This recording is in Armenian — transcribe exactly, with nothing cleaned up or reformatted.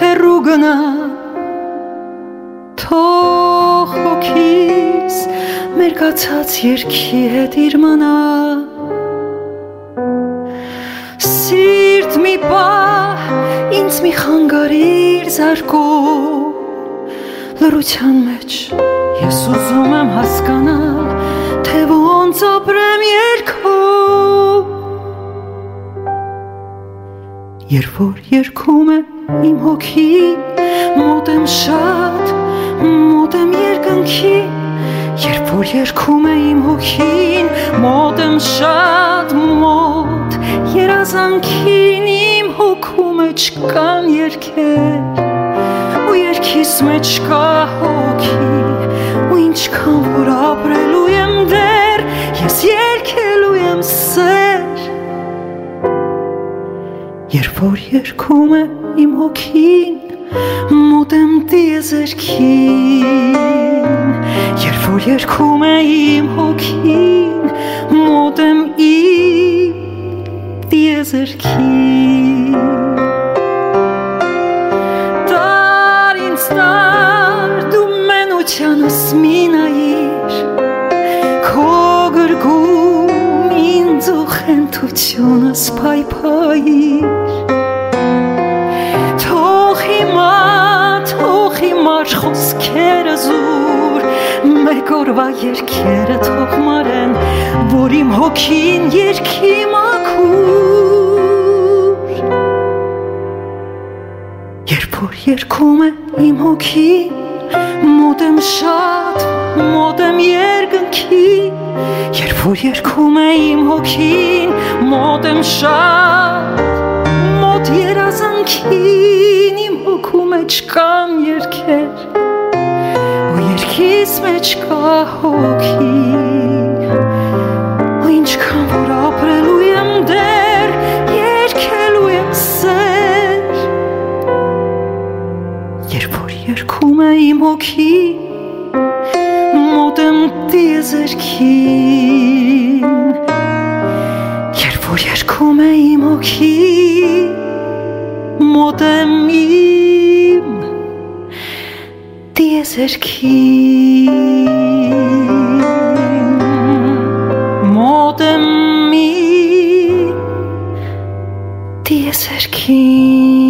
հեռու գնա, թող հոգիս մերկացած երգի հետ իր մնա, սիրտ մի պահ ինձ մի խանգարիր զարկում, լռության մեջ ես ուզում եմ հասկանալ, թե ոնց ապրեմ երգում, երբ որ երգում է իմ հոգին, մոտ եմ շատ, մոտ եմ երկնքին, երբ որ երգում է իմ հոգին, մոտ եմ շատ, մոտ երազանքին, իմ հոգու մեջ կան երգեր, ու երգիս մեջ կա հոգի, ու ինչքան որ ապրելու եմ դեռ, ես երգելու եմ սեր, երբ որ երգում է իմ հոգին, մոտ եմ տիեզերքին, երբ որ երգում է իմ հոգին, մոտ եմ իմ տիեզերքին, տար ինձ տար դու մենությանս մի նայիր, քո գրգում ինձ ու խենթությունս փայփայիր, խոսքերը զուր, մեկ օրվա երգերը թող մարեն, որ իմ հոգին երգի մաքուր, երբ որ երգում է իմ հոգին, մոտ եմ շատ, մոտ եմ երկնքին, երբ որ երգում է իմ հոգին, մոտ եմ շատ, մոտ երազանքին, իմ հոգու մեջ կան երգեր, ու երգիս մեջ կա հոգի, ու ինչքան որ ապրելու եմ դեռ, երգելու եմ սեր, երբ որ երգում է իմ հոգին, մոտ եմ տիեզերքին, երբ որ երգում է իմ հոգին, մոտ եմ իմ տիեզերքին, մոտ եմ իմ տիեզերքին,